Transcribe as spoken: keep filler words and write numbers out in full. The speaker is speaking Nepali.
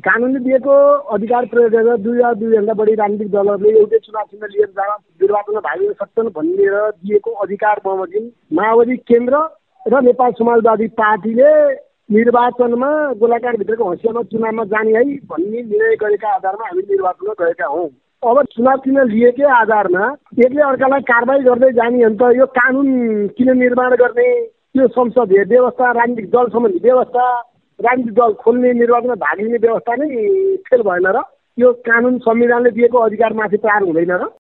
कानुनले दिएको अधिकार प्रयोग गरेर दुई वा दुईभन्दा बढी राजनीतिक दलहरूले एउटै चुनाव चिन्ह लिएर जान निर्वाचनमा भाग लिन सक्छन् भनेर दिएको अधिकार बमोजिम माओवादी केन्द्र र नेपाल समाजवादी पार्टीले निर्वाचनमा गोलाकारभित्रको हँसियामा चुनावमा जाने है भन्ने निर्णय गरेका आधारमा हामी निर्वाचनमा गएका हौँ। अब चुनाव चिन्ह लिएकै आधारमा एकले अर्कालाई कारबाही गर्दै जाने हो भने त यो कानुन किन निर्माण गर्ने? यो संसदीय व्यवस्था, राजनीतिक दल सम्बन्धी व्यवस्था, राजनीतिक दल खोल्ने, निर्वाचनमा भाग लिने व्यवस्था नै फेल भएन र? यो कानुन संविधानले दिएको अधिकारमाथि प्रहार हुँदैन र?